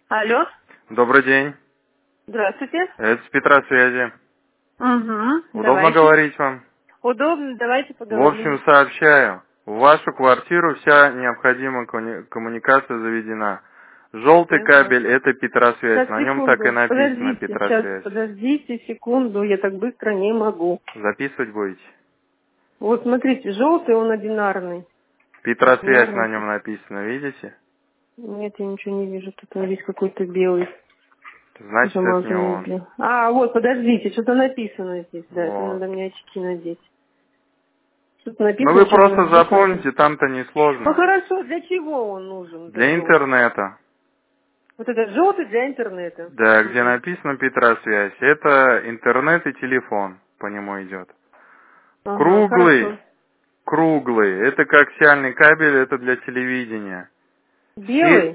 Алло. Добрый день. Здравствуйте. Это с Петра связи. Угу. Удобно Давайте. говорить вам? Удобно, давайте В поговорим. общем, сообщаю. В вашу квартиру вся необходимая коммуникация заведена. Желтый Ага. кабель — это Петросвязь. Сейчас, На нем так и секунду. написано Подождите, сейчас, Петросвязь. подождите секунду, я так быстро не могу. Записывать будете? Вот смотрите, желтый, он одинарный. Петросвязь на Одинарный. нем написано, видите? Нет, я ничего не вижу, тут он весь какой-то белый. Значит, это не Замазанный он. белый. А, вот, подождите, что-то написано здесь, да, это Вот. надо мне очки надеть. Что-то Ну написано, вы что просто он запомните, там-то не Ну сложно. хорошо, для чего он нужен, этот Для желтый? интернета. Вот этот желтый для интернета. Да, где Мгм. написано Петросвязь. Это интернет и телефон по нему идет. Ага, Круглый, хорошо. круглый, это коаксиальный кабель, это для телевидения. Белый?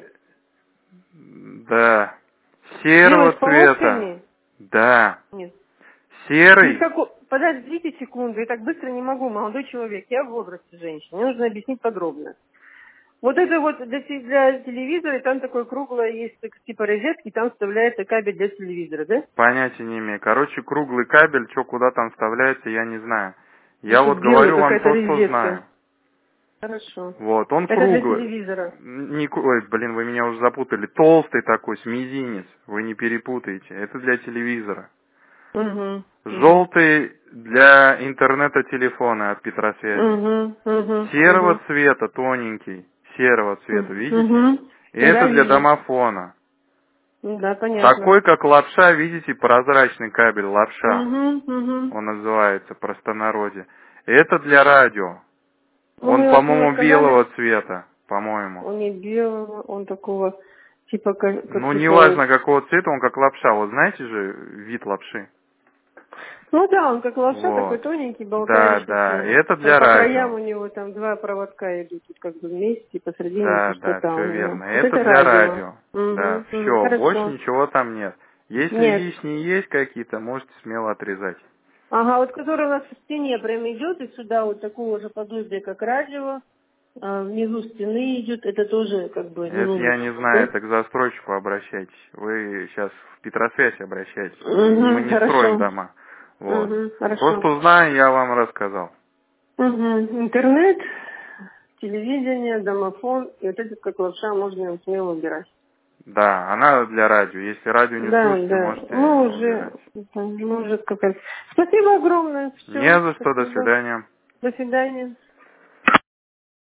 Да. Белый Серого с цвета. полосками? Да. Нет. Серый. Никакой... Подождите секунду, я так быстро не могу, молодой человек, я в возрасте женщины, мне нужно объяснить подробно. Вот это вот для телевизора, и там такое круглое есть, типа розетки, там вставляется кабель для телевизора, да? Понятия не имею. Короче, круглый кабель, что куда там вставляется, я не знаю. Ну Я тут вот белая говорю вам какая-то то, что розетка. знаю. Хорошо. Вот, он Это для круглый. телевизора. Ой, блин, вы меня уже запутали. Толстый такой, с мизинец. Вы не перепутаете. Это для телевизора. Угу. Угу. Желтый для интернета телефона от Петросвязи. Угу. Угу. Серого Угу. цвета, тоненький. Серого цвета, видите? Угу. И Да, это для вижу. домофона. Да, понятно. Такой, как лапша, видите, прозрачный кабель, лапша. Угу. Угу. Он называется в простонародье. Это для радио. Ну, Он, мне вот ему по-моему, сказали, белого цвета, по-моему. он не белого, он такого, типа, как Ну, типа... неважно какого цвета, он как лапша. Вот знаете же вид лапши? Ну да, он как лапша, такой Вот. тоненький, Да, да. И болтающийся. это Там для по краям радио. у него там два проводка идут, тут как бы вместе, посередине Да, да, пустота все у него. верно. Вот Это это для радио. радио. Да, Угу. Угу. все, больше Хорошо. ничего там нет. Если Нет. лишние есть какие-то, можете смело отрезать. Ага, вот который у нас в стене прям идет, и сюда вот такого же подобия, как радио, внизу стены идет, это тоже как бы не Это нужно, я не знаю, да? это к застройщику обращайтесь. Вы сейчас в Петросвязь обращайтесь. Мы Угу, не строим хорошо. дома. Вот. Угу, хорошо. Просто узнаю, я вам рассказал. Угу. Интернет, телевидение, домофон, и вот это как лапша можно им смело убирать. Да, она для радио. Если радио не Да, слушаете, да. можете Мы убирать. уже как раз. Спасибо огромное. Не Все. за что, до Спасибо. свидания. До свидания.